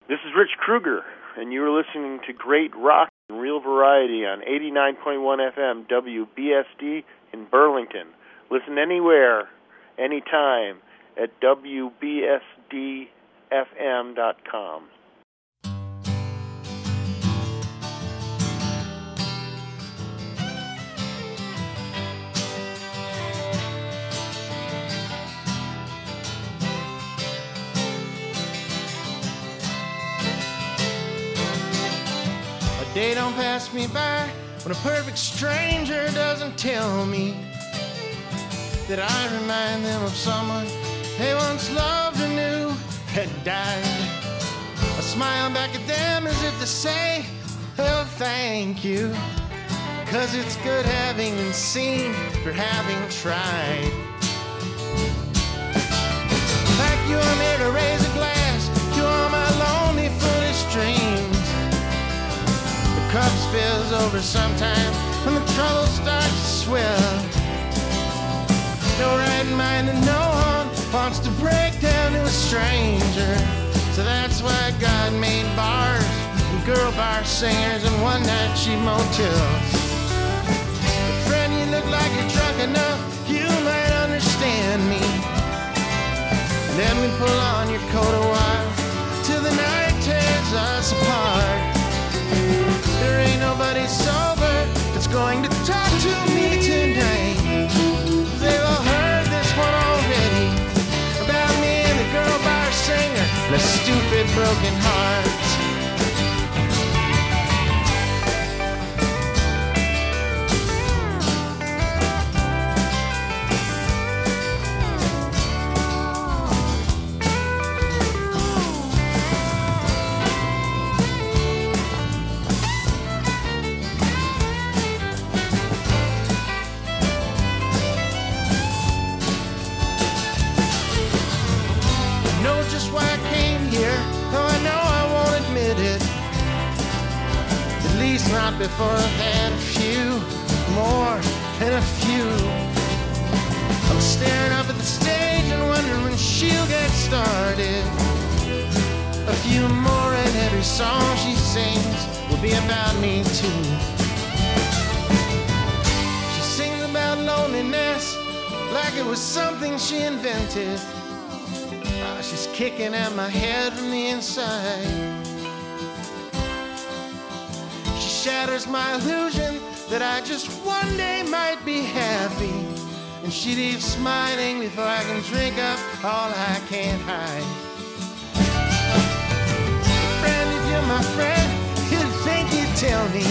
This is Rich Kruger, and you are listening to Great Rock and Real Variety on 89.1 FM WBSD in Burlington. Listen anywhere, anytime at WBSDFM.com. Day don't pass me by when a perfect stranger doesn't tell me that I remind them of someone they once loved or knew had died. I smile back at them as if to say, oh, thank you, 'cause it's good having been seen for having tried. Like you, I'm here to raise a glass to all my lonely, foolish dreams. Cup spills over sometime when the trouble starts to swell. No right mind and no one wants to break down to a stranger. So that's why God made bars and girl bar singers and one-night cheap motels. But friend, you look like you're drunk enough, you might understand me. And then we pull on your coat a while till the night tears us apart. There ain't nobody sober that's going to talk to me tonight. They've all heard this one already about me and the girl bar singer and a stupid broken heart. Not before I've had a few more than a few. I'm staring up at the stage and wondering when she'll get started. A few more and every song she sings will be about me too. She sings about loneliness like it was something she invented. She's kicking at my head from the inside. Shatters my illusion that I just one day might be happy. And she leaves smiling before I can drink up all I can't hide. Friend, if you're my friend, you'd think you'd tell me.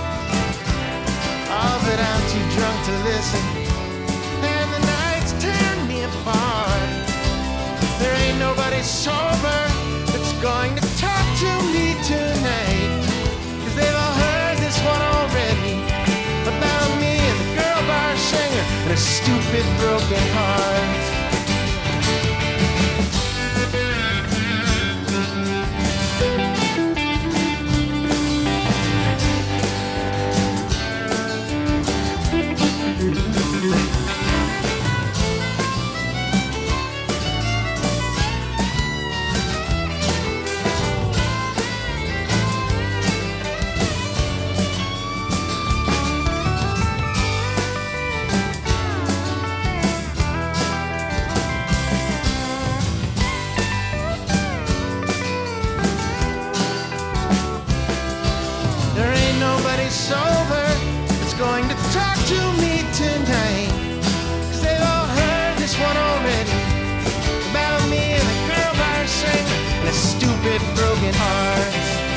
Oh, but I'm too drunk to listen, and the nights tear me apart. There ain't nobody sober that's going to talk to me tonight, 'cause they've all heard this one already about me and the girl bar singer and a stupid broken heart. 'Cause they've all heard this one already about me and the girl bar singer and a stupid broken heart.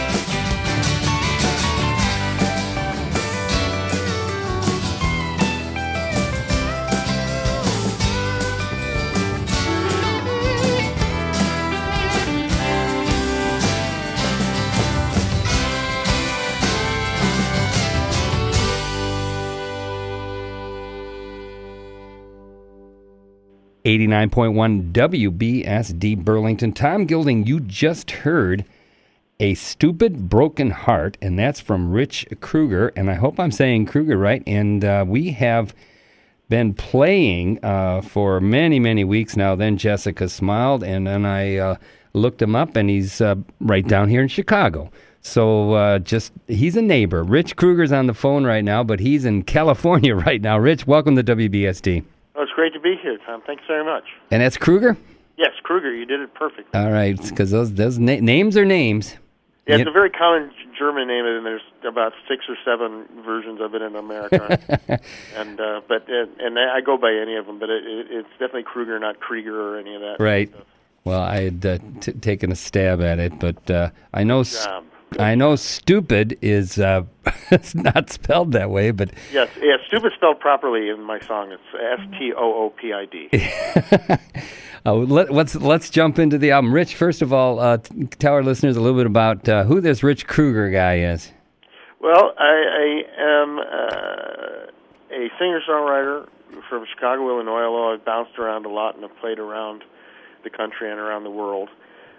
.1 WBSD Burlington. Tom Gilding, you just heard A Stupid Broken Heart, and that's from Rich Kruger, and I hope I'm saying Kruger right, and we have been playing for many, many weeks now. Then Jessica smiled, and then I looked him up, and he's right down here in Chicago. So he's a neighbor. Rich Kruger's on the phone right now, but he's in California right now. Rich, welcome to WBSD. Oh, it's great to be here, Tom. Thanks very much. And that's Kruger? Yes, Kruger. You did it perfectly. All right, because those names are names. Yeah, it's a very common German name, and there's about 6 or 7 versions of it in America. and I go by any of them, but it's definitely Kruger, not Krieger or any of that. Right. Stuff. Well, I had taken a stab at it, but I know stupid is it's not spelled that way, but yes, stupid spelled properly in my song. It's STOOPID. Let's jump into the album. Rich, first of all, tell our listeners a little bit about who this Rich Kruger guy is. Well, I am a singer-songwriter from Chicago, Illinois, although I've bounced around a lot and have played around the country and around the world.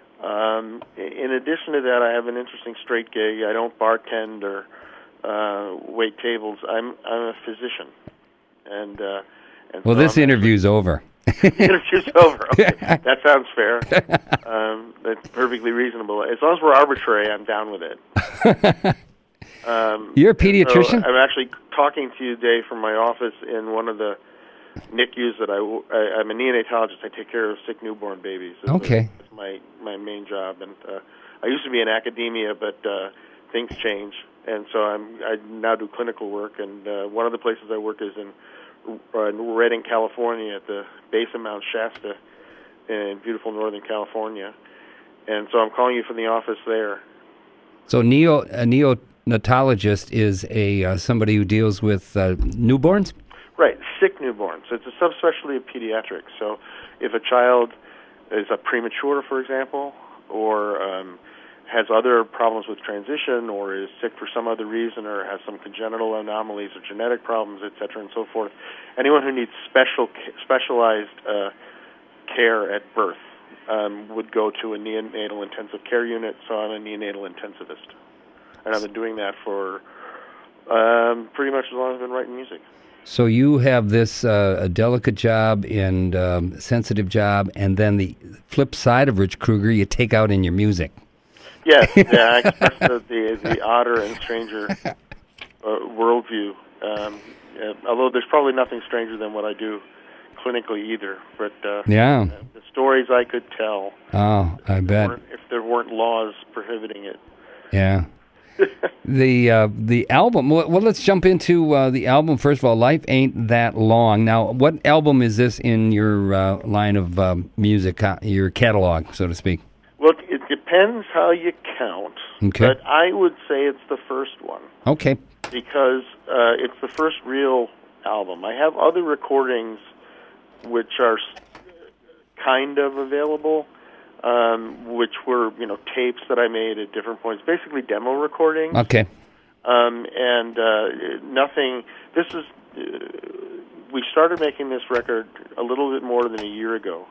In addition to that, I have an interesting straight gig. I don't bartend or wait tables. I'm a physician, and well, so this interview's over. Interview's over. Okay. That sounds fair. That's perfectly reasonable. As long as we're arbitrary, I'm down with it. You're a pediatrician? So I'm actually talking to you today from my office in one of the NICUs that I'm a neonatologist. I take care of sick newborn babies. Okay. That's my main job. And I used to be in academia, but things change. And so I now do clinical work. And one of the places I work is in Redding, California, at the base of Mount Shasta in beautiful Northern California. And so I'm calling you from the office there. So a neonatologist is somebody who deals with newborns? Right, sick newborns. It's a subspecialty of pediatrics. So if a child is a premature, for example, or has other problems with transition, or is sick for some other reason, or has some congenital anomalies or genetic problems, et cetera, and so forth, anyone who needs specialized care at birth would go to a neonatal intensive care unit, so I'm a neonatal intensivist. And I've been doing that for pretty much as long as I've been writing music. So you have this a delicate job and sensitive job, and then the flip side of Rich Kruger you take out in your music. Yes, I express the odder and stranger worldview. Although there's probably nothing stranger than what I do clinically either. But yeah, the stories I could tell. Oh, I bet. If there weren't laws prohibiting it. Yeah. The album. Well, let's jump into the album first of all. Life Ain't That Long. Now, what album is this in your line of music, your catalog, so to speak? Well, it depends how you count. Okay. But I would say it's the first one. Okay. Because it's the first real album. I have other recordings which are kind of available, which were, tapes that I made at different points, basically demo recordings. Okay. And nothing. We started making this record a little bit more than a year ago.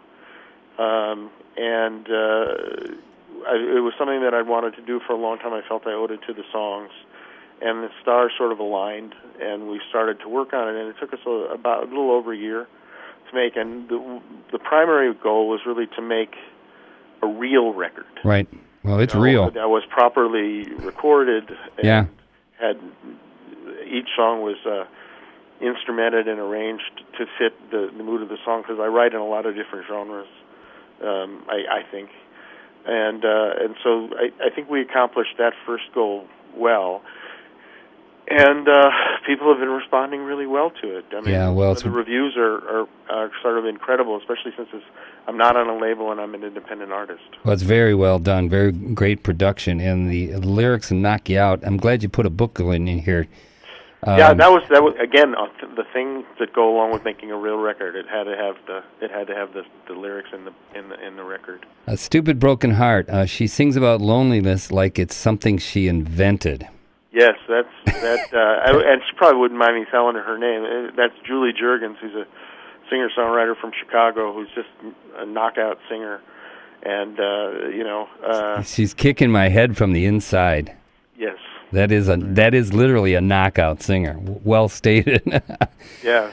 It was something that I wanted to do for a long time. I felt I owed it to the songs, and the stars sort of aligned, and we started to work on it. And it took us about a little over a year to make. And the primary goal was really to make a real record. Right. Well, it's real. That was properly recorded. And had each song was instrumented and arranged to fit the mood of the song, because I write in a lot of different genres. I think, and so I think we accomplished that first goal well, and people have been responding really well to it. I mean, the reviews are sort of incredible, especially since I'm not on a label and I'm an independent artist. Well, it's very well done, very great production, and the lyrics knock you out. I'm glad you put a book in here. Yeah, that was again the thing that go along with making a real record. It had to have the lyrics in the record. A Stupid Broken Heart. She sings about loneliness like it's something she invented. Yes, and she probably wouldn't mind me telling her name. That's Julie Jurgens, who's a singer-songwriter from Chicago, who's just a knockout singer, and she's kicking my head from the inside. Yes. That is literally a knockout singer. Well stated. Yeah,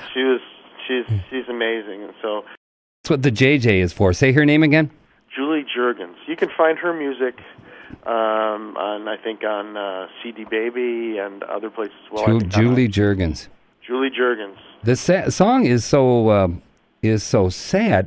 she's amazing, and so that's what the JJ is for. Say her name again. Julie Jurgens. You can find her music on CD Baby and other places as well. Julie Jurgens. Julie Jurgens. The song is so sad,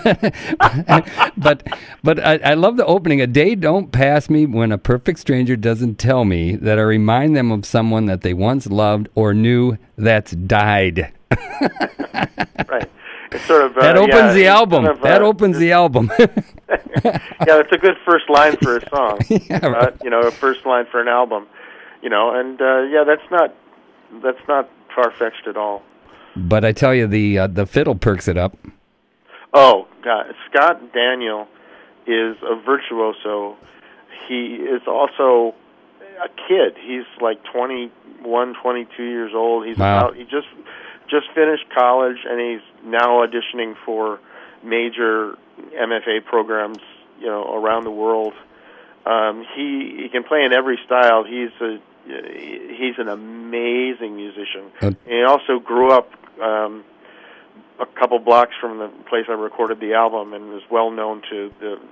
but I love the opening. A day don't pass me when a perfect stranger doesn't tell me that I remind them of someone that they once loved or knew that's died. Right. It's sort of that opens the album. That opens the album. Yeah, it's a good first line for a song. Yeah, right. A first line for an album. And that's not far-fetched at all. But I tell you, the fiddle perks it up. Oh, God. Scott Daniel is a virtuoso. He is also a kid. He's like 21, 22 years old. Wow. He just finished college, and he's now auditioning for major MFA programs, around the world. He can play in every style. He's an amazing musician. He also grew up a couple blocks from the place I recorded the album, and was well known to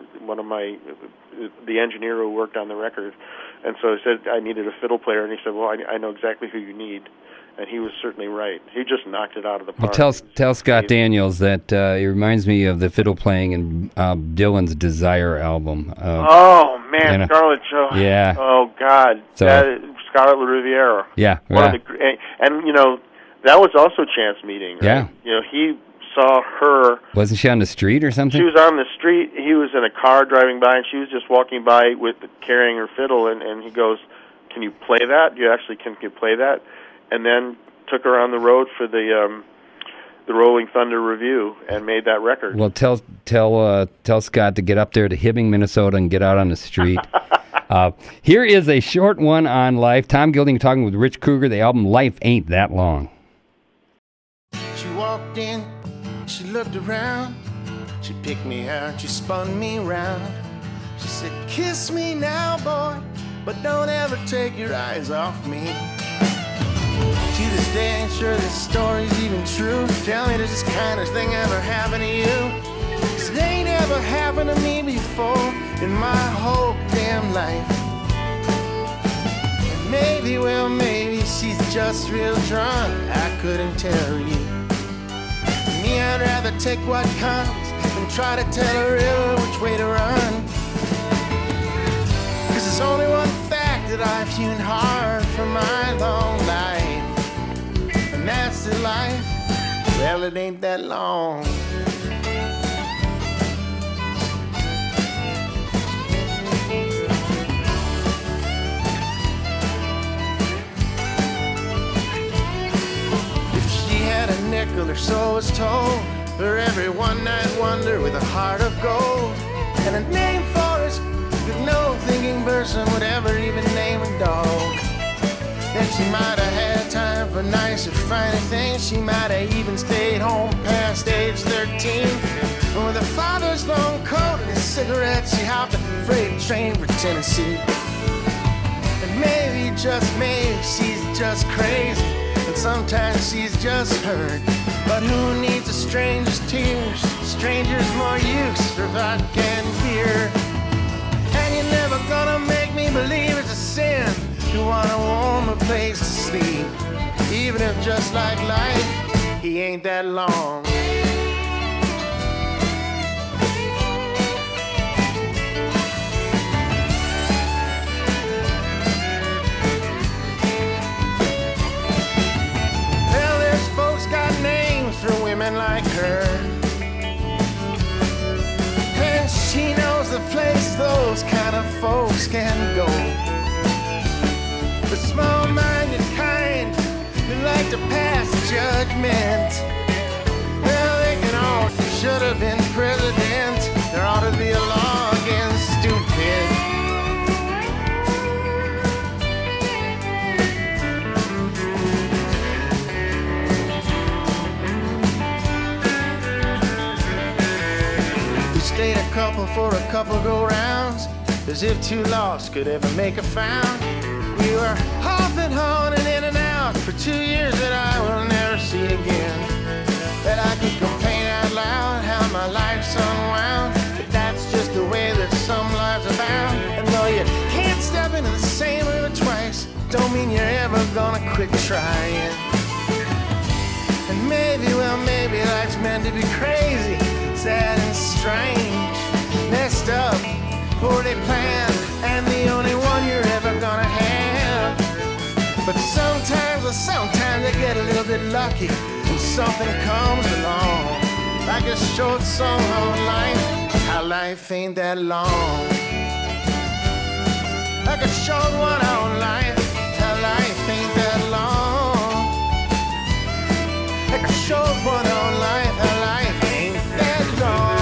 the engineer who worked on the record. And so I said I needed a fiddle player, and he said, "Well, I know exactly who you need." And he was certainly right. He just knocked it out of the park. Well, tell Scott Daniels that it reminds me of the fiddle playing in Dylan's Desire album. Oh man, Scarlet Joe. Yeah. Oh God. So, Scarlet Riviera. Yeah. And that was also a chance meeting. Right? Yeah. He saw her. Wasn't she on the street or something? She was on the street. He was in a car driving by, and she was just walking by carrying her fiddle, and he goes, "Can you play that? Can you play that?" And then took her on the road for the Rolling Thunder Review and made that record. Well, tell Scott to get up there to Hibbing, Minnesota, and get out on the street. Here is a short one on life. Tom Gilding talking with Rich Kruger. The album Life Ain't That Long. She walked in, she looked around, she picked me out, she spun me round. She said, "Kiss me now, boy, but don't ever take your eyes off me." To this day, ain't sure this story's even true. Tell me, does this kind of thing ever happen to you? 'Cause it ain't ever happened to me before in my whole damn life. And maybe she's just real drunk. I couldn't tell you. Me, I'd rather take what comes than try to tell a river which way to run. 'Cause there's only one fact that I've hewn hard for my long life. And that's the life, well, it ain't that long. If she had a nickel, or so was told, for every one-night wonder with a heart of gold, and a name for us that no thinking person would ever even name a dog. Then she might have had time for nicer, finer things. She might have even stayed home past age 13. And with her father's long coat and his cigarettes, she hopped a freight train for Tennessee. And maybe, just maybe, she's just crazy, and sometimes she's just hurt. But who needs a stranger's tears? Stranger's more use for vodka and beer. And you're never gonna make me believe it's a sin to want a warmer place to sleep, even if just like life, he ain't that long. Well, there's folks got names for women like her, and she knows the place those kind of folks can go. The small-minded kind that like to pass judgment, well, they can all should have been president. There ought to be a law against stupid. We stayed a couple for a couple go-rounds, as if two lost could ever make a found. We were off and on and in and out for 2 years that I will never see again. That I could complain out loud how my life's unwound, but that's just the way that some lives don't mean you're ever gonna quit trying. And maybe, well, maybe life's meant to be crazy, sad and strange, messed up, poorly planned, and the only one you're ever gonna have. But sometimes I get a little bit lucky, and something comes along, like a short song on life, how life ain't that long. Like a short one on life, how life ain't that long. Like a short one on life, how life ain't that long.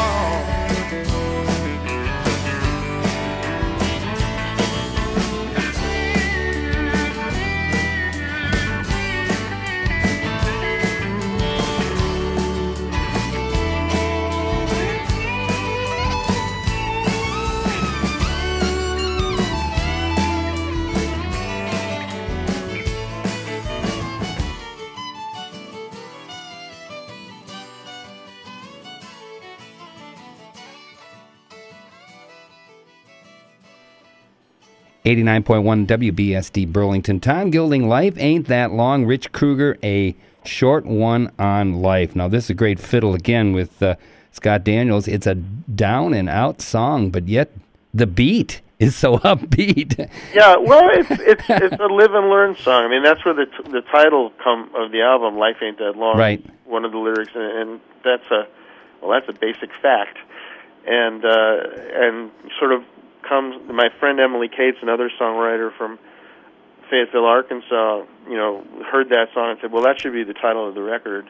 89.1 WBSD Burlington. Tom Gilding, Life Ain't That Long. Rich Kruger, a short one on life. Now, this is a great fiddle again with Scott Daniels. It's a down and out song, but yet the beat is so upbeat. Yeah, well, it's a live and learn song. I mean, that's where the title of the album, Life Ain't That Long. Right. One of the lyrics, and that's a basic fact, and sort of comes. My friend Emily Cates, another songwriter from Fayetteville, Arkansas, heard that song and said, "Well, that should be the title of the record."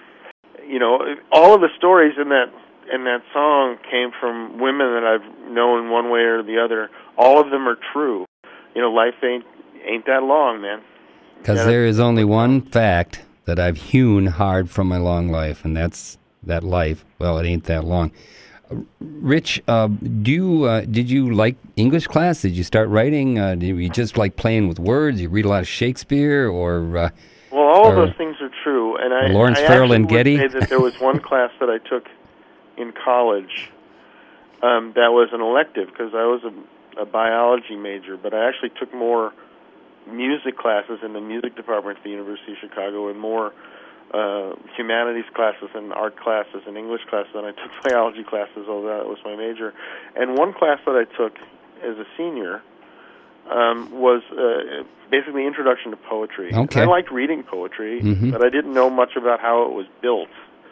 All of the stories in that song came from women that I've known one way or the other. All of them are true. Life ain't that long, man. Because there is only one fact that I've hewn hard from my long life, and that's that life. Well, it ain't that long. Rich, did you like English class? Did you start writing? Did you just like playing with words? You read a lot of Shakespeare, or well, all of those things are true. And I Farrell and Getty. Getty. Would say that there was one class that I took in college that was an elective because I was a biology major, but I actually took more music classes in the music department at the University of Chicago and more humanities classes and art classes and English classes than I took biology classes, although that was my major. And one class that I took as a senior was basically Introduction to Poetry. Okay. And I liked reading poetry, but I didn't know much about how it was built.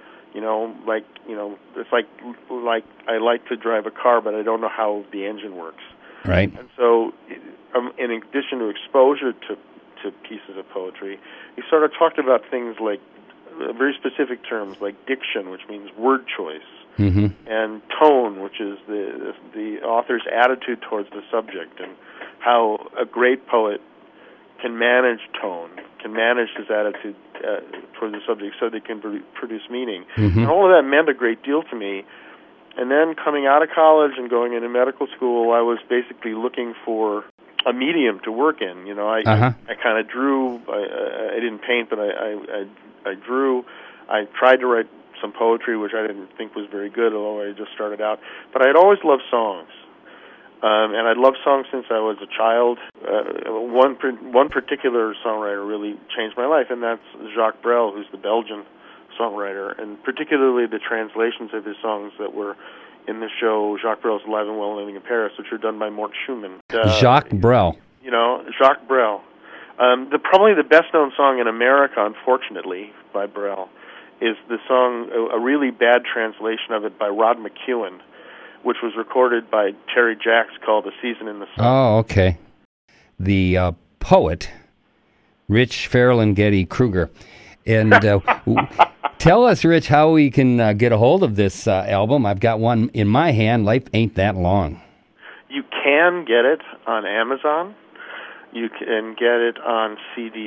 It's like I like to drive a car, but I don't know how the engine works. Right. And so, in addition to exposure to pieces of poetry, he sort of talked about things like very specific terms like diction, which means word choice, and tone, which is the author's attitude towards the subject, and how a great poet can manage tone, can manage his attitude towards the subject so they can produce meaning. And all of that meant a great deal to me. And then coming out of college and going into medical school, I was basically looking for a medium to work in. I kind of drew. I didn't paint, but I drew. I tried to write some poetry, which I didn't think was very good, although I just started out. But I'd always loved songs, and I'd loved songs since I was a child. One particular songwriter really changed my life, and that's Jacques Brel, who's the Belgian songwriter, and particularly the translations of his songs that were in the show Jacques Brel's Alive and Well Living in Paris, which are done by Mort Schumann. Jacques Brel. Jacques Brel. Probably the best-known song in America, unfortunately, by Brel, is the song, a really bad translation of it by Rod McEwen, which was recorded by Terry Jacks, called A Season in the Sun. Oh, okay. The poet, Rich Farrell and Getty Kruger. And tell us, Rich, how we can get a hold of this album. I've got one in my hand, Life Ain't That Long. You can get it on Amazon. You can get it on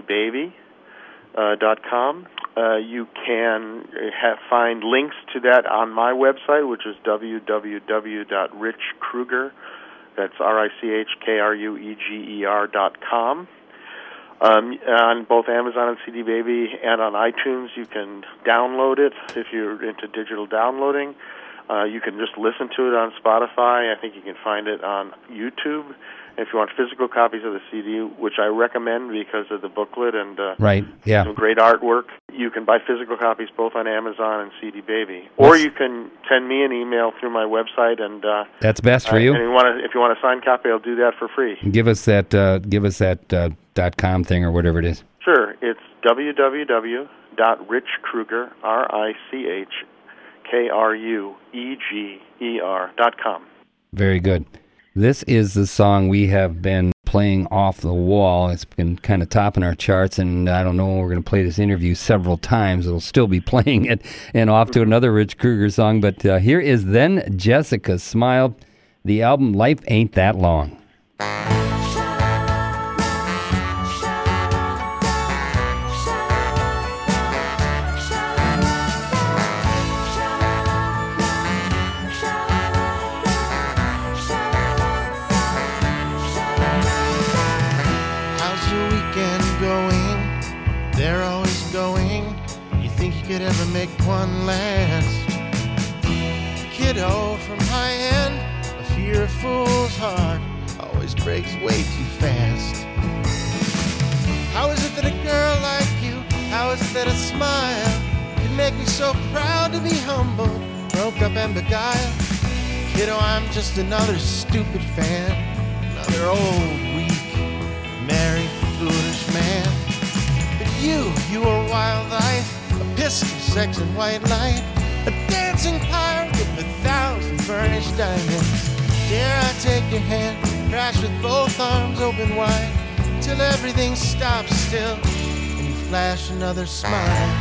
cdbaby.com. You can find links to that on my website, which is www.richkruger, that's RichKrueger.com. On both Amazon and CD Baby, and on iTunes, you can download it if you're into digital downloading. You can just listen to it on Spotify. I think you can find it on YouTube. If you want physical copies of the CD, which I recommend because of the booklet and right, yeah, some great artwork, you can buy physical copies both on Amazon and CD Baby. Or you can send me an email through my website, and that's best for you. And if you want a signed copy, I'll do that for free. Give us that .com thing or whatever it is. Sure, it's www.richkrueger, RICHKRUEGER.com. Very good. This is the song we have been playing off the wall. It's been kind of topping our charts, and I don't know, we're going to play this interview several times. It'll still be playing it, and off to another Rich Krueger song. But here is Then Jessica Smiled, the album Life Ain't That Long. Could ever make one last. Kiddo from high end, a fearful's heart always breaks way too fast. How is it that a girl like you, how is it that a smile can make me so proud to be humble, broke up and beguiled? Kiddo, I'm just another stupid fan, another old, weak, married, foolish man. But you are wild life, a pistol, sex, and white light, a dancing pirate with 1,000 burnished diamonds. Dare I take your hand, crash with both arms open wide, till everything stops still, and you flash another smile.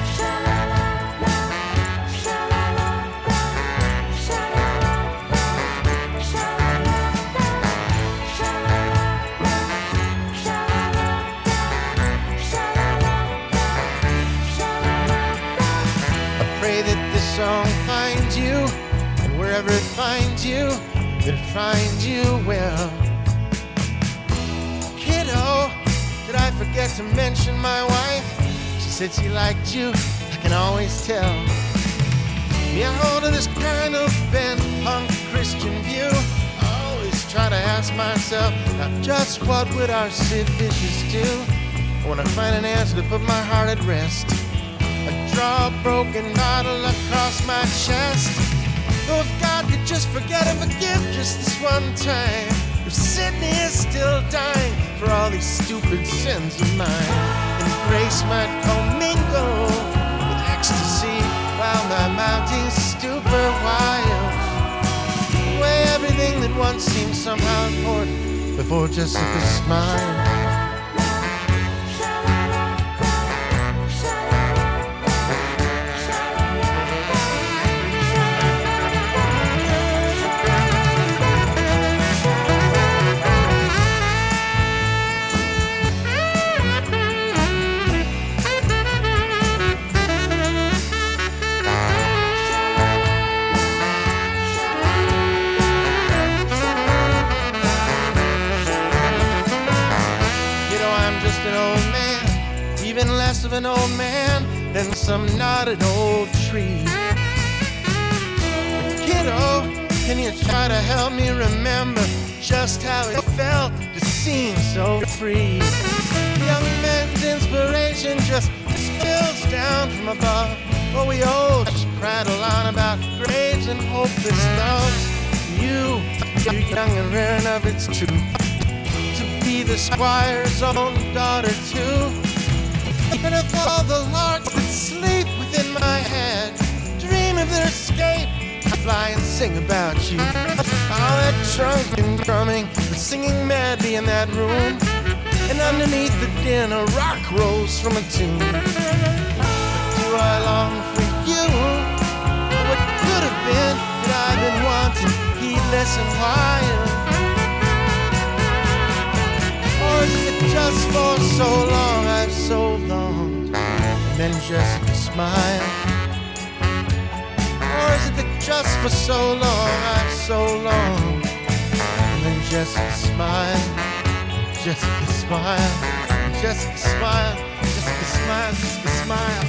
Song finds you, and wherever it finds you, that it finds you well. Kiddo, did I forget to mention my wife? She said she liked you, I can always tell. Me, I hold to this kind of bent punk Christian view. I always try to ask myself, now just what would our Sid Vicious do? When I find an answer to put my heart at rest, I draw a broken bottle across my chest. Oh, if God could just forget and forgive just this one time, if Sydney is still dying for all these stupid sins of mine, and grace might commingle with ecstasy while my mounting stupor wild, away everything that once seemed somehow important before Jessica smiled. Less of an old man than some knotted old tree. But kiddo, can you try to help me remember just how it felt to seem so free? Young man's inspiration just spills down from above. Oh, we all just prattle on about graves and hopeless loves. You're young and rare enough, it's true, to be the squire's own daughter too. And if all the larks that sleep within my head dream of their escape, I fly and sing about you. All that drunken drumming, singing madly in that room, and underneath the din a rock rose from a tomb. But do I long for you? What could have been that I've been wanting, heedless and wild? Or is it just for so long I've so long, and then Jessica smiled? Or is it that just for so long I've so long, and then Jessica smiled? Jessica smiled, Jessica smiled, Jessica smiled, Jessica smiled.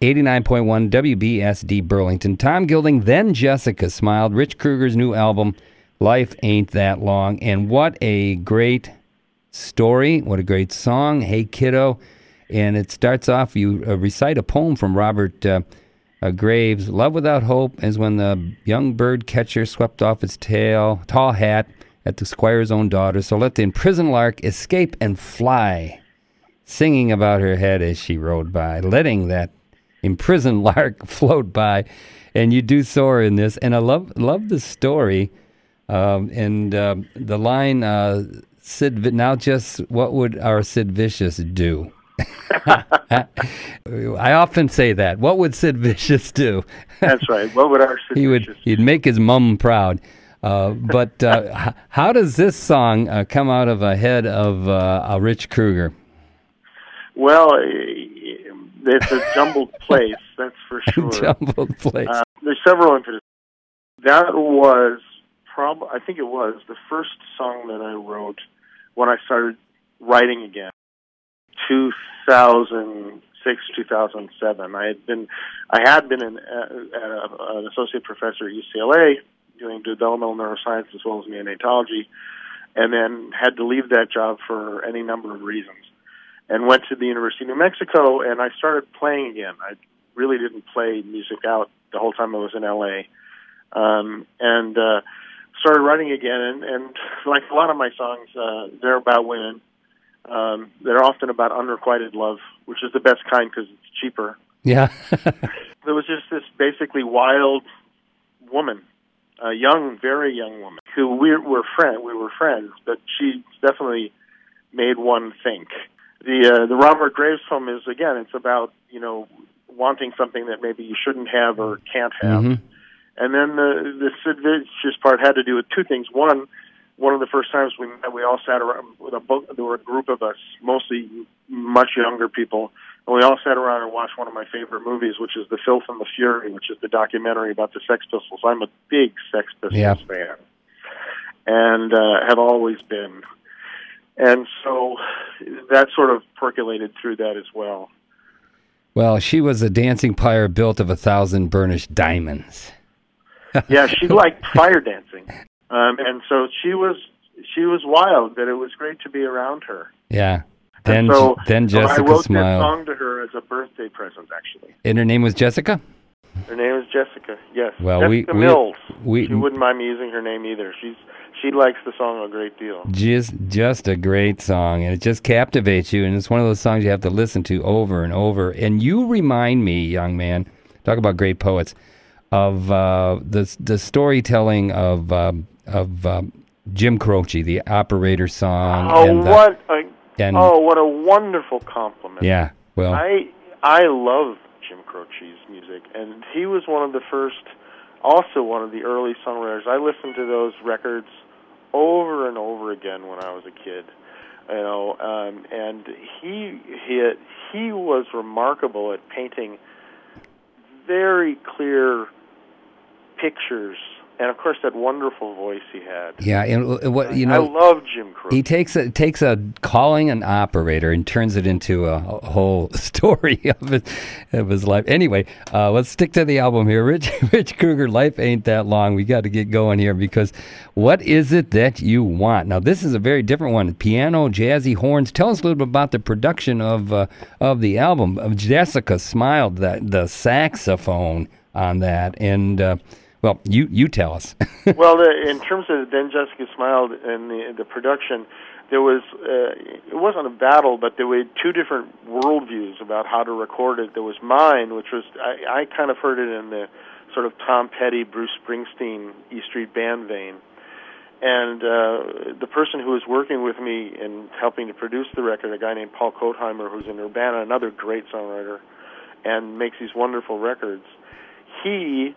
89.1 WBSD Burlington. Tom Gilding, Then Jessica Smiled. Rich Kruger's new album, Life Ain't That Long. And what a great story. What a great song. Hey, Kiddo. And it starts off, you recite a poem from Robert Graves. Love without hope is when the young bird catcher swept off its tall hat at the squire's own daughter. So let the imprisoned lark escape and fly, singing about her head as she rode by, letting that imprisoned lark float by. And you do soar in this. And I love the story. And the line, Sid, now just what would our Sid Vicious do? I often say that. What would Sid Vicious do? That's right. What would our Sid Vicious do? He'd make his mom proud. But how does this song come out of a head of Rich Kruger? Well, it's a jumbled place, that's for sure. Jumbled place. There's several impetuses. That was I think it was the first song that I wrote when I started writing again. 2006, 2007. I had been an associate professor at UCLA doing developmental neuroscience as well as neonatology, and then had to leave that job for any number of reasons, and went to the University of New Mexico, and I started playing again. I really didn't play music out the whole time I was in LA, and started writing again, and like a lot of my songs, they're about women. They're often about unrequited love, which is the best kind because it's cheaper. Yeah. There was just this basically wild woman, a young, very young woman, who we were friends, but she definitely made one think. The Robert Graves poem is, again, it's about, wanting something that maybe you shouldn't have or can't have. Mm-hmm. And then the Sid Vicious part had to do with two things. One of the first times we met, we all sat around with a book. There were a group of us, mostly much younger people, and we all sat around and watched one of my favorite movies, which is The Filth and the Fury, which is the documentary about the Sex Pistols. I'm a big Sex Pistols fan, and have always been. And so that sort of percolated through that as well. Well, she was a dancing pyre built of 1,000 burnished diamonds. Yeah, she liked fire dancing. And so she was wild, but it was great to be around her. Yeah. Then Jessica I wrote smiled. that song to her as a birthday present, actually. And her name was Jessica? Her name is Jessica, yes. Well, Jessica Mills. She wouldn't mind me using her name either. She likes the song a great deal. Just a great song, and it just captivates you, and it's one of those songs you have to listen to over and over. And you remind me, young man, talk about great poets, of the storytelling of Jim Croce, the Operator song. What a wonderful compliment. Yeah, well, I love Jim Croce's music, and he was one of the early songwriters. I listened to those records over and over again when I was a kid, and he was remarkable at painting very clear pictures. And of course, that wonderful voice he had. Yeah, and I love Jim Croce. He takes a calling an operator and turns it into a whole story of his life. Anyway, let's stick to the album here. Rich Kruger, Life Ain't That Long. We got to get going here because what is it that you want? Now, this is a very different one. Piano, jazzy, horns. Tell us a little bit about the production of the album. Jessica smiled, the saxophone on that, and. Well, you tell us. Well, in terms of Then Jessica Smiled and the production, there was it wasn't a battle, but there were two different worldviews about how to record it. There was mine, which was I kind of heard it in the sort of Tom Petty, Bruce Springsteen, E Street Band vein, and the person who was working with me in helping to produce the record, a guy named Paul Kotheimer, who's in Urbana, another great songwriter, and makes these wonderful records. He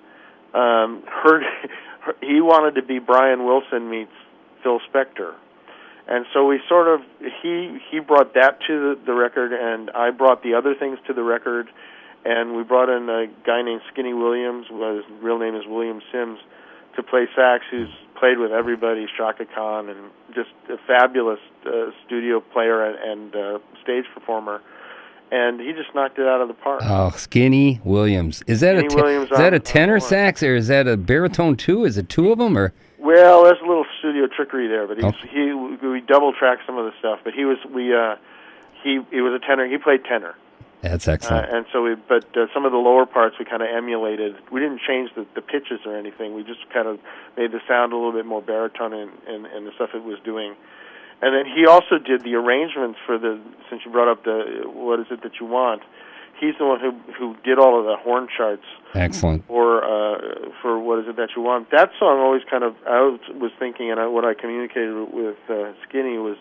he wanted to be Brian Wilson meets Phil Spector, and so we sort of he brought that to the record, and I brought the other things to the record, and we brought in a guy named Skinny Williams, his real name is William Sims, to play sax, who's played with everybody, Chaka Khan, and just a fabulous studio player and stage performer. and he just knocked it out of the park. Oh, Skinny Williams. Is that is that a tenor sax, or is that a baritone too? Is it two of them, or? Well, there's a little studio trickery there, but we double tracked some of the stuff. But he was a tenor. He played tenor. That's excellent. And so some of the lower parts we kind of emulated. We didn't change the pitches or anything. We just kind of made the sound a little bit more baritone in the stuff it was doing. And then he also did the arrangements for since you brought up the What Is It That You Want, he's the one who did all of the horn charts. Excellent. For What Is It That You Want. That song always kind of, I was thinking, and what I communicated with Skinny was,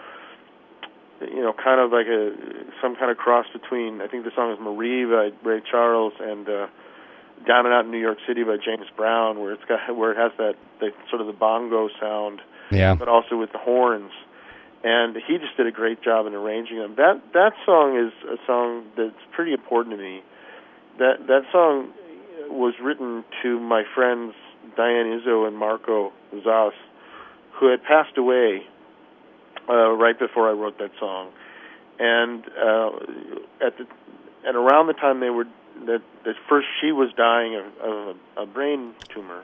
kind of like some kind of cross between, I think the song is Marie by Ray Charles and Down and Out in New York City by James Brown, where it has that sort of the bongo sound. Yeah. But also with the horns, and he just did a great job in arranging them. That song is a song that's pretty important to me. That song was written to my friends Diane Izzo and Marco Zas, who had passed away right before I wrote that song, and at around the time that first she was dying of a brain tumor.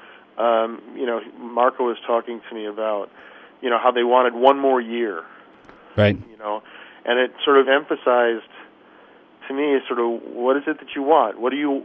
Marco was talking to me about, how they wanted one more year. Right. And it sort of emphasized to me sort of, what is it that you want? What do you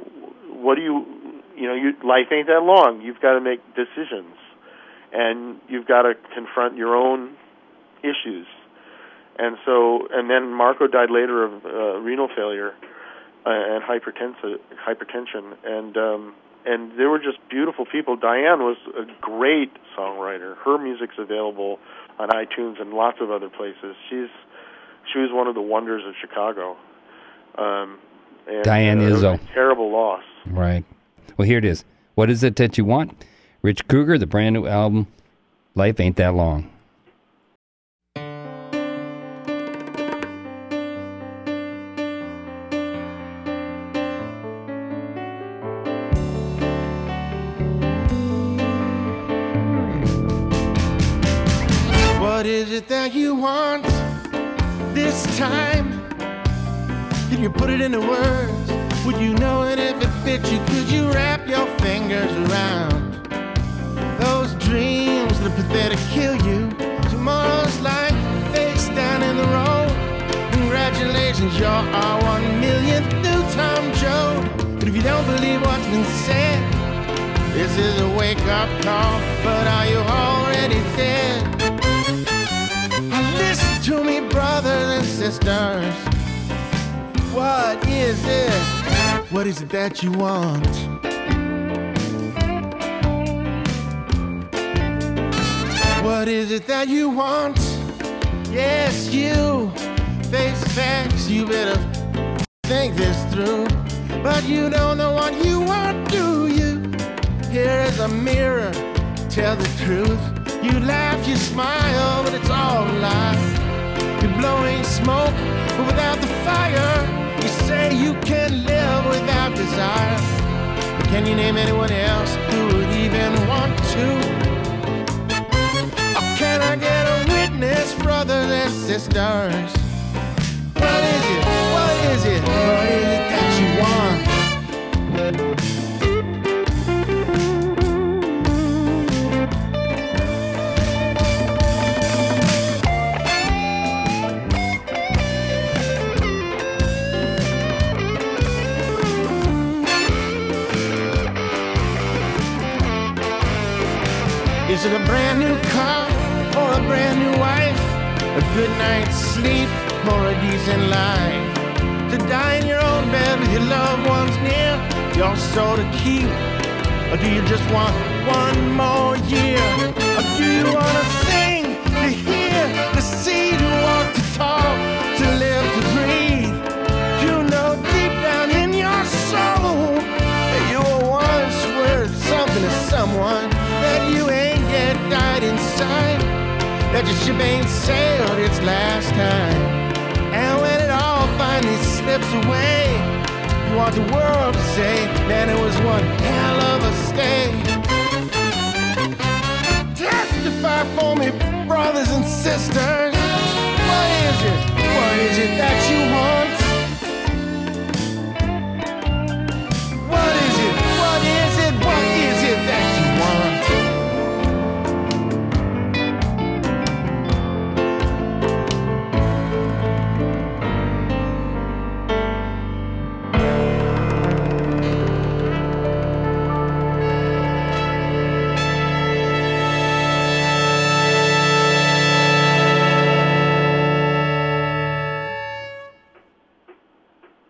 life ain't that long. You've got to make decisions, and you've got to confront your own issues. And then Marco died later of renal failure and hypertension, and they were just beautiful people. Diane was a great songwriter. Her music's available on iTunes and lots of other places. She was one of the wonders of Chicago. Diane Izzo. A terrible loss. Right. Well, here it is. What Is It That You Want? Rich Kruger, the brand new album, Life Ain't That Long. What is it that you want this time? Can you put it into words? Would you know it if it fit you? Could you wrap your fingers around those dreams that are pathetic kill you? Tomorrow's life, face down in the road. Congratulations, you're our 1 millionth new Tom Joad. But if you don't believe what's been said, this is a wake-up call. But are you already dead? Listen to me, brothers and sisters. What is it? What is it that you want? What is it that you want? Yes, you face facts. You better think this through. But you don't know what you want, do you? Here is a mirror. Tell the truth. You laugh, you smile, but it's all a lie. You're blowing smoke, but without the fire. You say you can live without desire. But can you name anyone else who would even want to? Or can I get a witness, brothers and sisters? What is it? What is it? What is it that you want? Is it a brand new car or a brand new wife? A good night's sleep or a decent life? To die in your own bed with your loved ones near, your soul to keep? Or do you just want one more year? Or do you want to sing, to hear, to see, to walk, to talk, to live, to breathe? You know deep down in your soul that you were once worth something to someone, that you ain't yet died inside, that your ship ain't sailed its last time. And when it all finally slips away, you want the world to say, man, it was one hell of a stay. Testify for me, brothers and sisters. What is it? What is it that you want?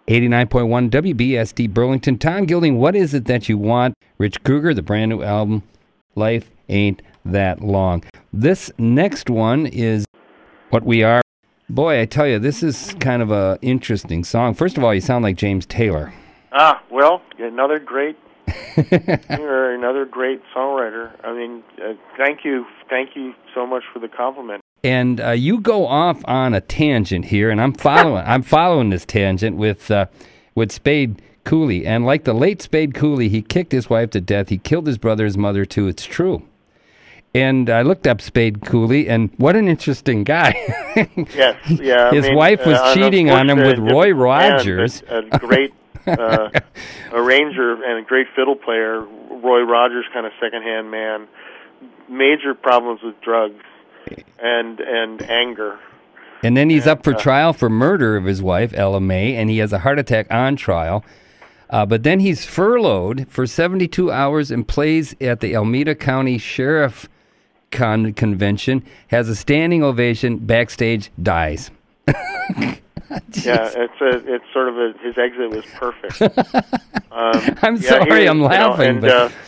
89.1 WBSD Burlington. Tom Gilding, what is it that you want? Rich Kruger, the brand new album, Life Ain't That Long. This next one is What We Are. Boy, I tell you, this is kind of an interesting song. First of all, you sound like James Taylor. Well, another great singer, another great songwriter. I mean, thank you so much for the compliment. And you go off on a tangent here, and I'm following this tangent with Spade Cooley. And like the late Spade Cooley, he kicked his wife to death. He killed his brother, his mother too. It's true. And I looked up Spade Cooley, and what an interesting guy. Yes, yeah. His wife was cheating on him with Roy Rogers. A great arranger and a great fiddle player. Roy Rogers, kind of second-hand man. Major problems with drugs and anger. And then he's up for trial for murder of his wife, Ella May, and he has a heart attack on trial. But then he's furloughed for 72 hours and plays at the Alameda County Sheriff Convention, has a standing ovation, backstage, dies. Yeah, it's sort of his exit was perfect. I'm sorry, I'm laughing.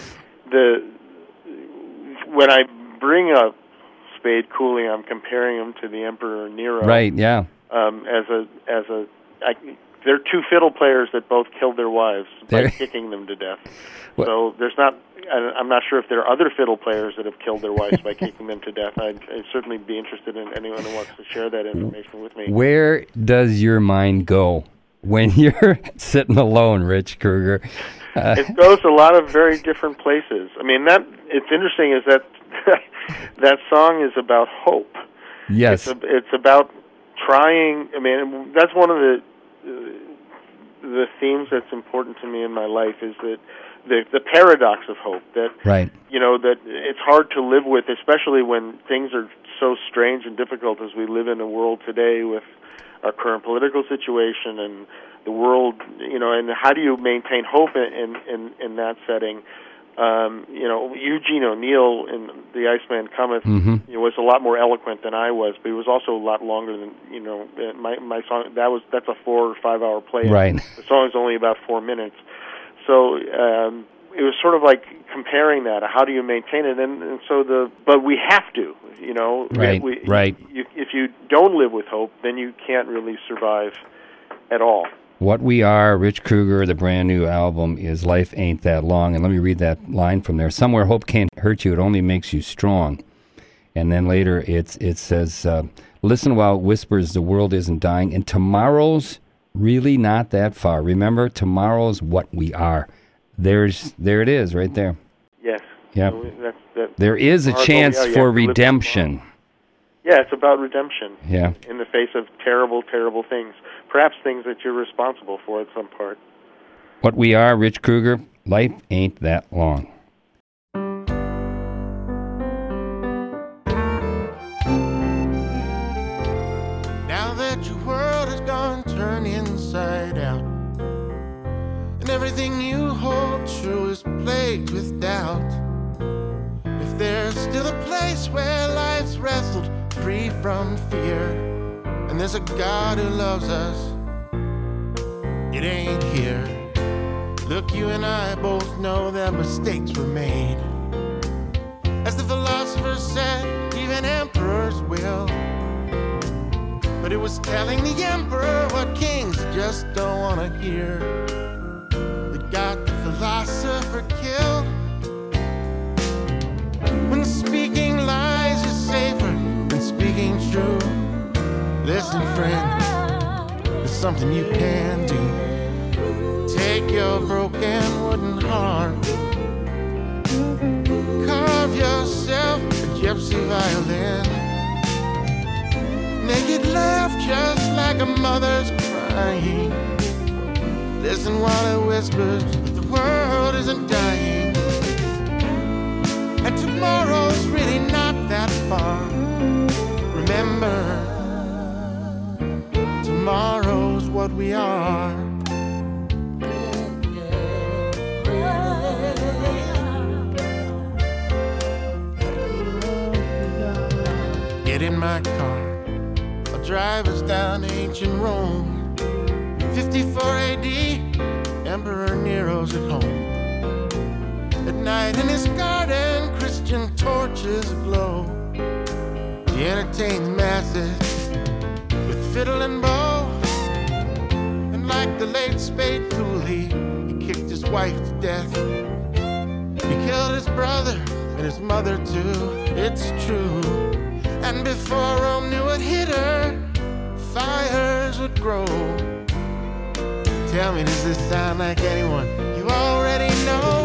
When I bring up Spade Cooley, I'm comparing him to the Emperor Nero. Right. Yeah. They're two fiddle players that both killed their wives by kicking them to death. So I'm not sure if there are other fiddle players that have killed their wives by kicking them to death. I'd certainly be interested in anyone who wants to share that information with me. Where does your mind go when you're sitting alone, Rich Kruger? It goes a lot of very different places. I mean, it's interesting is that that song is about hope. Yes. It's about trying. I mean, that's one of the themes that's important to me in my life is that the paradox of hope, that right. That it's hard to live with, especially when things are so strange and difficult as we live in a world today with our current political situation and the world, and how do you maintain hope in that setting? Eugene O'Neill in The Iceman Cometh was a lot more eloquent than I was, but he was also a lot longer than my song. That's a 4 or 5 hour play. Right. The song is only about 4 minutes, so it was sort of like comparing that. How do you maintain it? But we have to, Right. Right. If you don't live with hope, then you can't really survive at all. What We Are, Rich Kruger, the brand new album is Life Ain't That Long. And let me read that line from there. Somewhere hope can't hurt you, it only makes you strong. And then later it says, listen while it whispers the world isn't dying, and tomorrow's really not that far. Remember, tomorrow's what we are. There it is, right there. Yes. Yep. So there is a chance for redemption. Yeah, it's about redemption. Yeah. In the face of terrible, terrible things. Perhaps things that you're responsible for at some part. What We Are, Rich Kruger, Life Ain't That Long. Now that your world has gone turned inside out, and everything you hold true is plagued with doubt, if there's still a place where life's wrestled free from fear, and there's a God who loves us, it ain't here. Look, you and I both know that mistakes were made. As the philosopher said, even emperors will. But it was telling the emperor what kings just don't want to hear that got the philosopher killed. When speaking lies is safer than speaking true. Listen, friend, there's something you can do. Take your broken wooden heart, carve yourself a gypsy violin, make it laugh just like a mother's crying. Listen while it whispers that the world isn't dying, and tomorrow's really not that far. Remember, tomorrow's what we are. Get in my car, I'll drive us down ancient Rome. 54 AD, Emperor Nero's at home. At night in his garden, Christian torches aglow. He entertains masses with fiddle and bow. And like the late Spade Cooley, he kicked his wife to death. He killed his brother and his mother too, it's true. And before Rome knew it hit her, fires would grow. Tell me, does this sound like anyone you already know?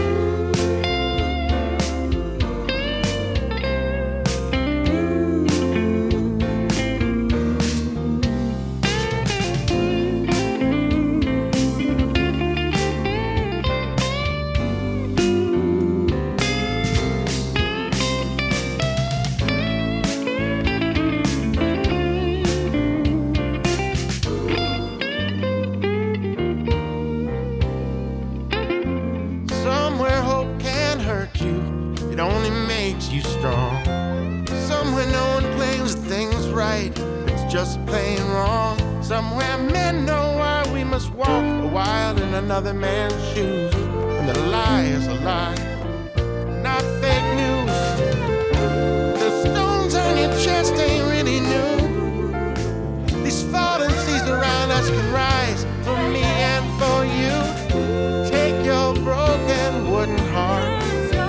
Just plain wrong. Somewhere men know why we must walk a while in another man's shoes. And the lie is a lie, not fake news. The stones on your chest ain't really new. These fallen seas around us can rise for me and for you. Take your broken wooden heart,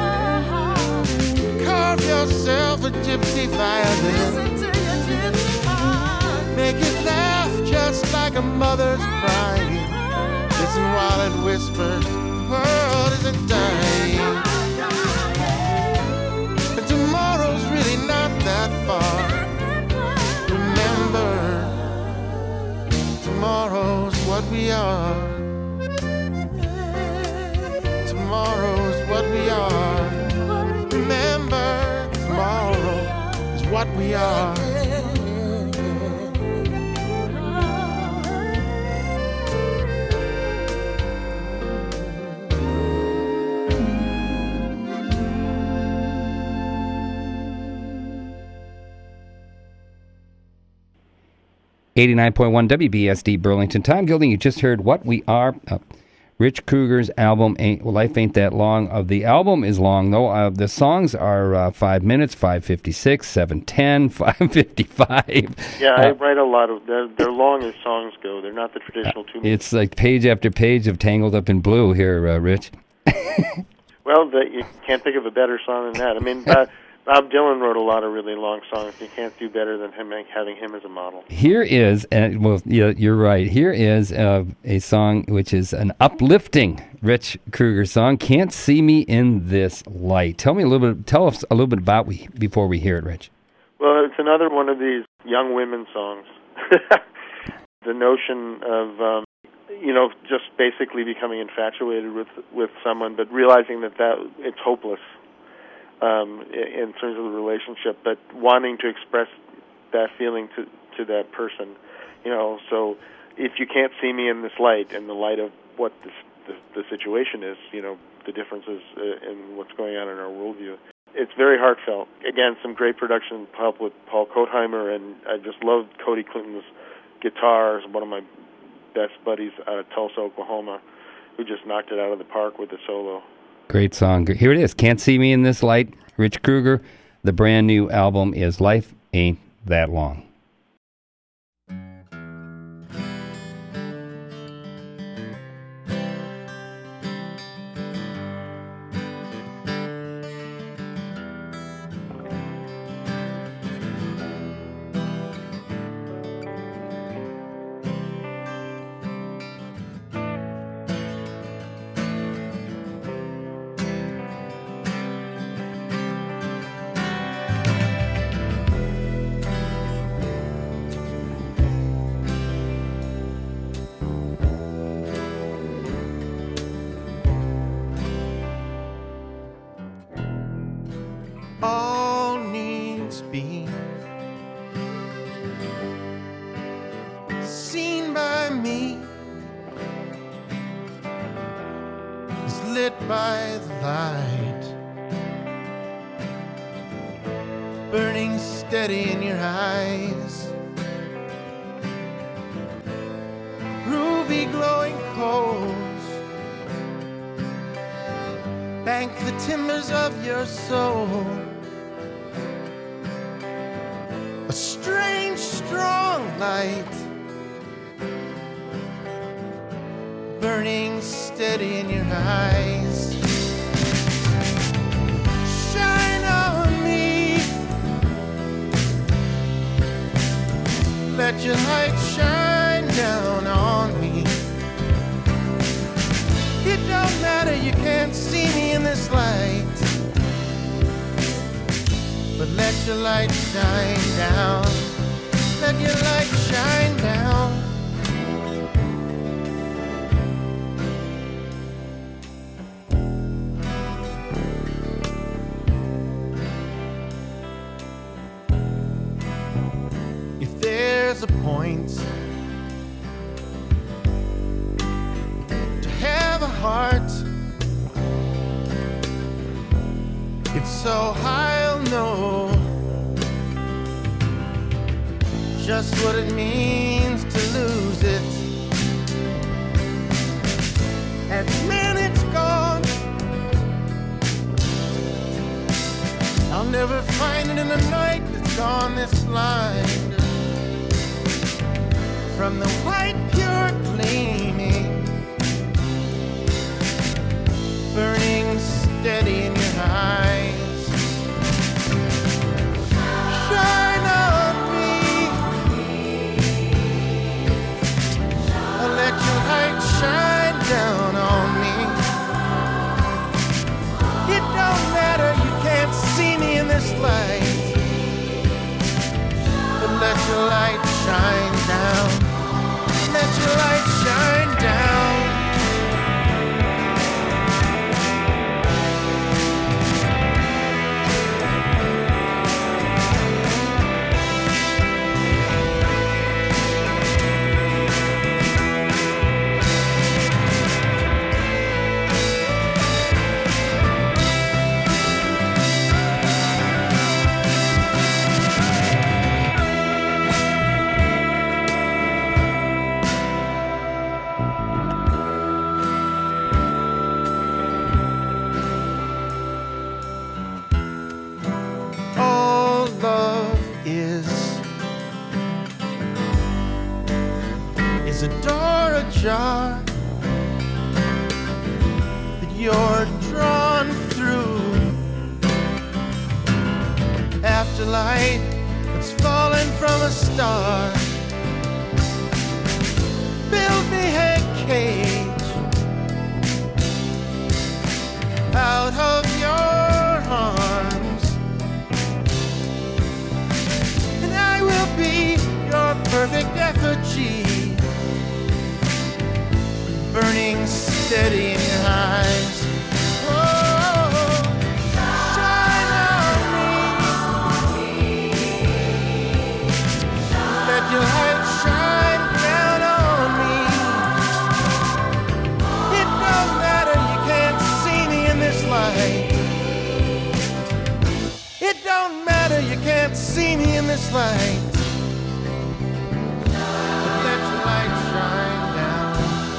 carve yourself a gypsy violin. Make it laugh just like a mother's crying. Listen while it whispers, the world isn't dying. And tomorrow's really not that far. Remember, tomorrow's what we are. Tomorrow's what we are. Remember, tomorrow is what we are. 89.1 WBSD Burlington. Tom Gilding, you just heard What We Are. Rich Kruger's album, Life Ain't That Long. The album is long, though. The songs are 5 minutes, 5:56, 7:10, 5:55. Yeah, I write a lot of... They're long as songs go. They're not the traditional 2 minutes. It's like page after page of Tangled Up in Blue here, Rich. Well, you can't think of a better song than that. I mean, Bob Dylan wrote a lot of really long songs. You can't do better than him having him as a model. Here is, well, yeah, you're right. Here is a song which is an uplifting Rich Kruger song. Can't See Me in This Light. Tell us a little bit about before we hear it, Rich. Well, it's another one of these young women songs. The notion of just basically becoming infatuated with someone, but realizing that it's hopeless. In terms of the relationship, but wanting to express that feeling to that person, So if you can't see me in this light, in the light of what the situation is, the differences in what's going on in our worldview, it's very heartfelt. Again, some great production help with Paul Kotheimer, and I just love Cody Clinton's guitar. One of my best buddies out of Tulsa, Oklahoma, who just knocked it out of the park with the solo. Great song. Here it is. Can't See Me in This Light. Rich Kruger. The brand new album is Life Ain't That Long. All needs be seen by me is lit by the light, burning steady in your eyes. Room be glowing coals. Bank the timbers of your soul. A strange, strong light burning steady in your eyes. Shine on me. Let your light shine down on me. It don't matter, you can't see me in this light, but let your light shine down. Let your light shine down. If there's a point to have a heart, it's so high I'll know just what it means to lose it. And man, it's gone. I'll never find it in the night that's gone this blind. From the white pure gleaming, burning steady in your eyes. Shine on me. Let your light shine down on me. It don't matter, you can't see me in this light, but let your light shine down. Let your light shine down. All love is a door ajar that you're drawn through. After light that's fallen from a star, build me a cage out of your arms, and I will be your perfect effigy, burning steady in your eyes. Oh, shine on me. Let your light shine down on me. It don't matter, you can't see me in this light. It don't matter, you can't see me in this light, but let your light shine down.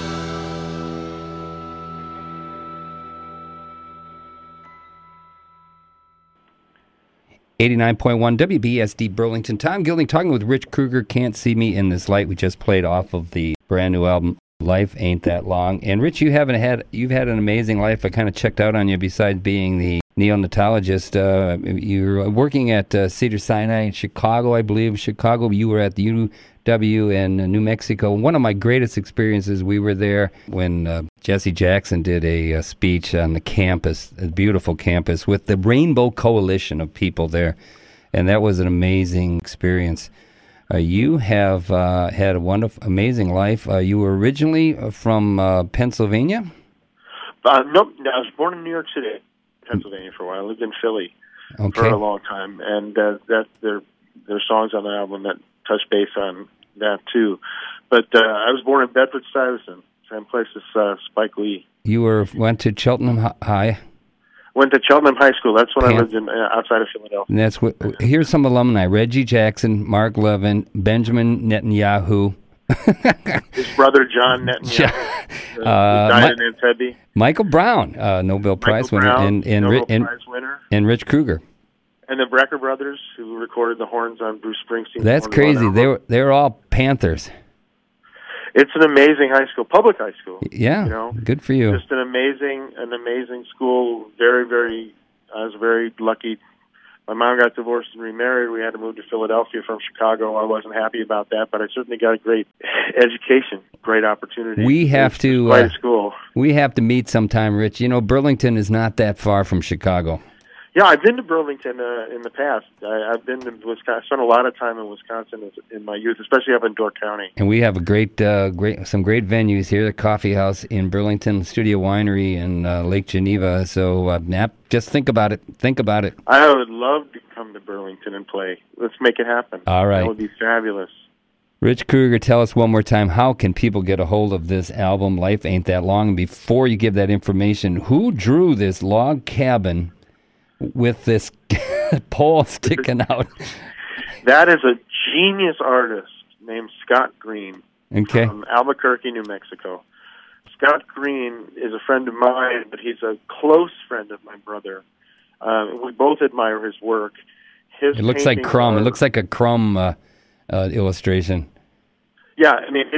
89.1 WBSD Burlington. Tom Gilding talking with Rich Kruger, Can't See Me in This Light. We just played off of the brand new album, Life Ain't That Long. And Rich, you've had an amazing life. I kind of checked out on you besides being the neonatologist. You're working at Cedars-Sinai in Chicago, I believe. Chicago, you were at the UW in New Mexico. One of my greatest experiences, we were there when Jesse Jackson did a speech on the campus, a beautiful campus, with the Rainbow Coalition of people there. And that was an amazing experience. You have had a wonderful, amazing life. You were originally from Pennsylvania? Nope, I was born in New York City, Pennsylvania for a while. I lived in Philly for a long time, and there are songs on the album that touch base on that too. But I was born in Bedford-Stuyvesant, same place as Spike Lee. You went to Cheltenham High? Went to Cheltenham High School. That's when I lived in outside of Philadelphia. And here's some alumni: Reggie Jackson, Mark Levin, Benjamin Netanyahu, His brother John Netanyahu died in Entebbe. Michael Brown, Nobel Prize winner, and Prize winner, and Rich Kruger. And the Brecker brothers, who recorded the horns on Bruce Springsteen. That's crazy. They were all Panthers. It's an amazing high school, public high school. Yeah, good for you. Just an amazing school. Very, very. I was very lucky. My mom got divorced and remarried. We had to move to Philadelphia from Chicago. I wasn't happy about that, but I certainly got a great education, great opportunity. We have to quite a school. We have to meet sometime, Rich. You know, Burlington is not that far from Chicago. Yeah, I've been to Burlington in the past. I've been to Wisconsin. I spent a lot of time in Wisconsin in my youth, especially up in Door County. And we have a some great venues here: the Coffee House in Burlington, Studio Winery in Lake Geneva. So, just think about it. Think about it. I would love to come to Burlington and play. Let's make it happen. All right, that would be fabulous. Rich Kruger, tell us one more time, how can people get a hold of this album, Life Ain't That Long? And before you give that information, who drew this log cabin with this pole sticking out? That is a genius artist named Scott Green from Albuquerque, New Mexico. Scott Green is a friend of mine, but he's a close friend of my brother. We both admire his work. It looks like Crumb. It looks like a Crumb illustration. Yeah, I mean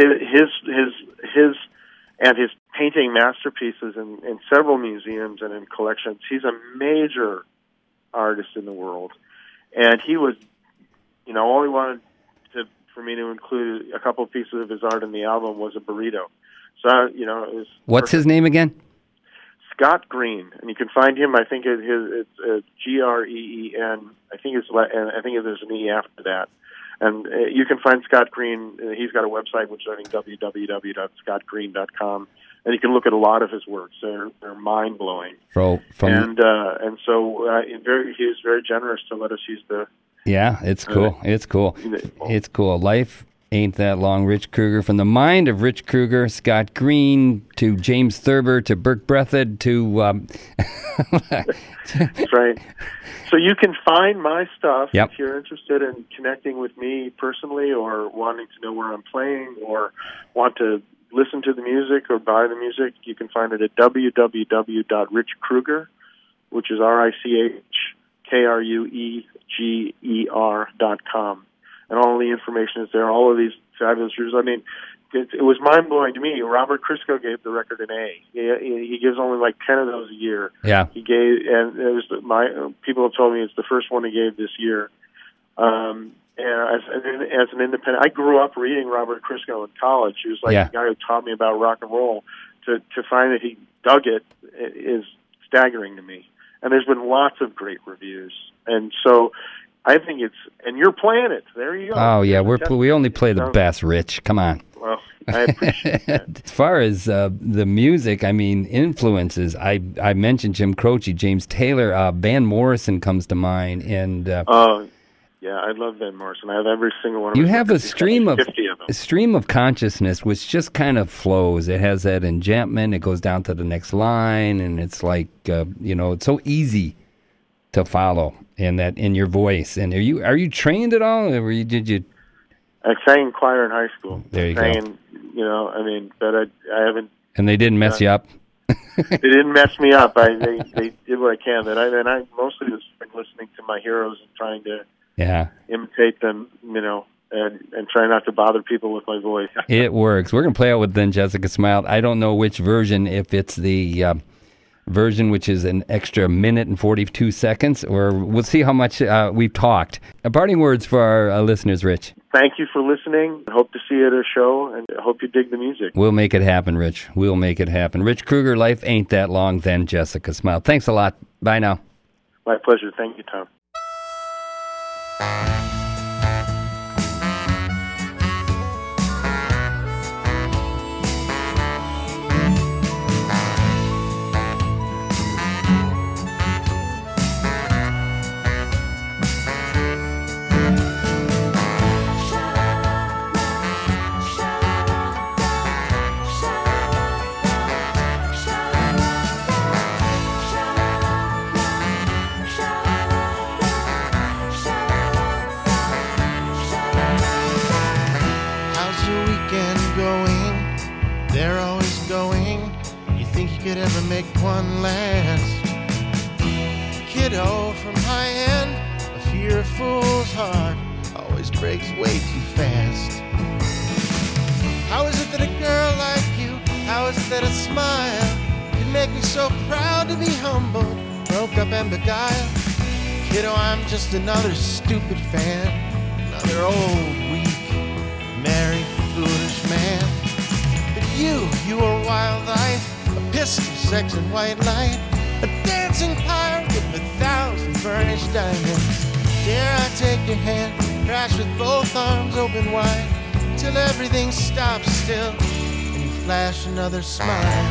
his painting masterpieces in several museums and in collections. He's a major artist in the world, and he was, all he wanted for me to include a couple of pieces of his art in the album was a burrito. So it was. What's his name again? Scott Green, and you can find him. I think it's Green. I think there's an E after that. And you can find Scott Green. He's got a website, which is, I think, www.scottgreen.com. And you can look at a lot of his works. They're mind-blowing. He was very generous to let us use the... Yeah, it's cool. It's cool. It's cool. Life Ain't That Long. Rich Kruger. From the mind of Rich Kruger, Scott Green, to James Thurber, to Burke Breathed, to... That's right. So you can find my stuff if you're interested in connecting with me personally, or wanting to know where I'm playing, or want to listen to the music or buy the music. You can find it at www.richkruger, which is RichKrueger.com. And all the information is there. All of these fabulous reviews. I mean, it was mind-blowing to me. Robert Christgau gave the record an A. He gives only like 10 of those a year. Yeah. He gave, and it was people have told me it's the first one he gave this year. And as an independent, I grew up reading Robert Christgau in college. He was like the guy who taught me about rock and roll. To find that he dug it is staggering to me. And there's been lots of great reviews. And so I think and you're playing it. There you go. Oh, yeah, we only play the best, Rich. Come on. Well, I appreciate that. As far as the music, I mean, influences, I mentioned Jim Croce, James Taylor, Van Morrison comes to mind. And yeah, I love Van Morrison. I have every single one of them. You his have records. a stream of consciousness which just kind of flows. It has that enjambment. It goes down to the next line, and it's like, it's so easy to follow in your voice. And are you trained at all? Or did you? I sang choir in high school. There you go. But I haven't. And they didn't mess you up. They didn't mess me up. They did what I can. And I mostly was listening to my heroes and trying to imitate them. And try not to bother people with my voice. It works. We're gonna play out with Then Jessica Smiled. I don't know which version. If it's the version which is an extra minute and 42 seconds, or we'll see how much we've talked. Parting words for our listeners, Rich. Thank you for listening. I hope to see you at a show, and I hope you dig the music. We'll make it happen, Rich. We'll make it happen. Rich Kruger, Life Ain't That Long, Then Jessica Smiled. Thanks a lot. Bye now. My pleasure. Thank you, Tom. could ever make one last. Kiddo from high end, a fearful's heart always breaks way too fast. How is it that a girl like you, how is it that a smile can make me so proud to be humble, broke up and beguiled? Kiddo, I'm just another stupid fan, another old, weak, merry, foolish man. But you are wild life, a pistol, sex, and white light, a dancing pirate with 1,000 burnished diamonds. Dare I take your hand, crash with both arms open wide, till everything stops still and you flash another smile.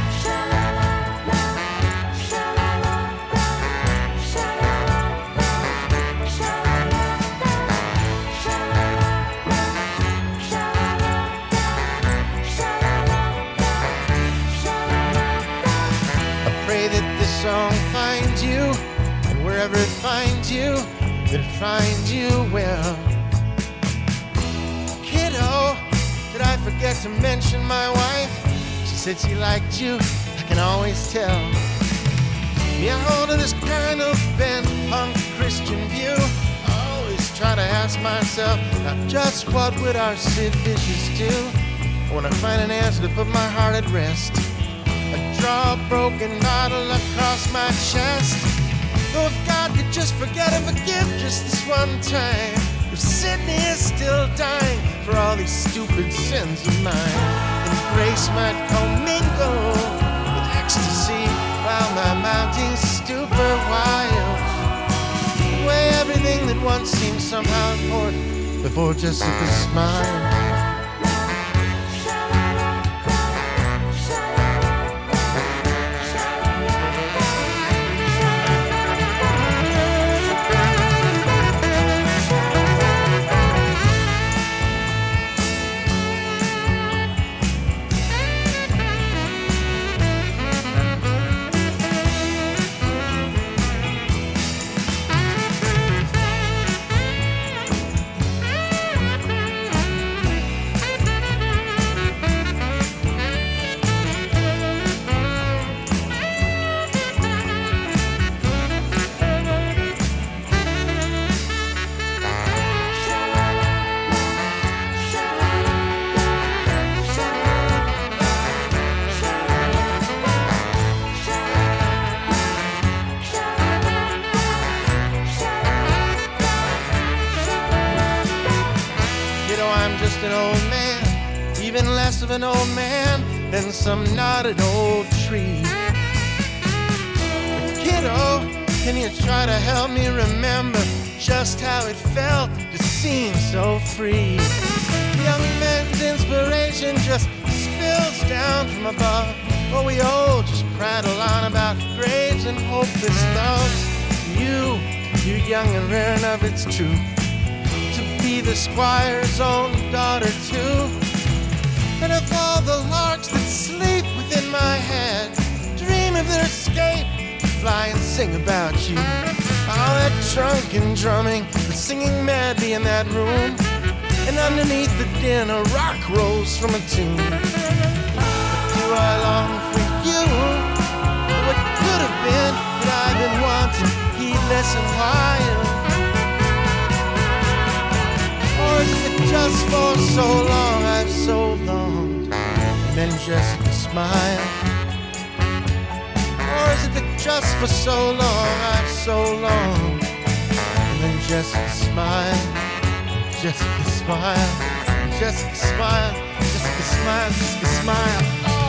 Song finds you, and wherever it finds you, that it finds you well. Kiddo, did I forget to mention my wife? She said she liked you, I can always tell. Me, I hold to this kind of bent punk Christian view. I always try to ask myself, not just what would our Sid Vicious do? When I find an answer to put my heart at rest, I draw a broken bottle across my chest. Oh, if God could just forget and forgive just this one time, if Sydney is still dying for all these stupid sins of mine, then grace might commingle with ecstasy while my mounting stupor wild. Weigh everything that once seemed somehow important before Jessica's smile. An old man, even less of an old man than some knotted old tree. But kiddo, can you try to help me remember just how it felt to seem so free? Young men's inspiration just spills down from above, or we all just prattle on about graves and hopeless loves. You young and rare enough, it's true, be the squire's own daughter too. And if all the larks that sleep within my head dream of their escape, fly and sing about you. All that drunken drumming, the singing madly in that room, and underneath the din a rock rose from a tomb. But do I long for you? What could have been that I've been wanting, heedless and wild? Or is it just for so long I've so longed, and then Jessica smiled? Or is it that just for so long I've so longed, and then Jessica smiled? Jessica smiled, Jessica smiled, Jessica smiled, Jessica smiled.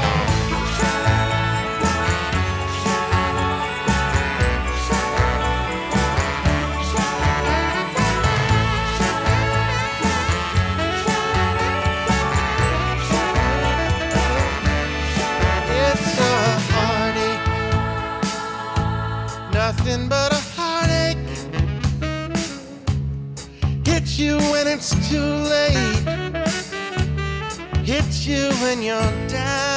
Nothing but a heartache. Hit you when it's too late. Hit you when you're down.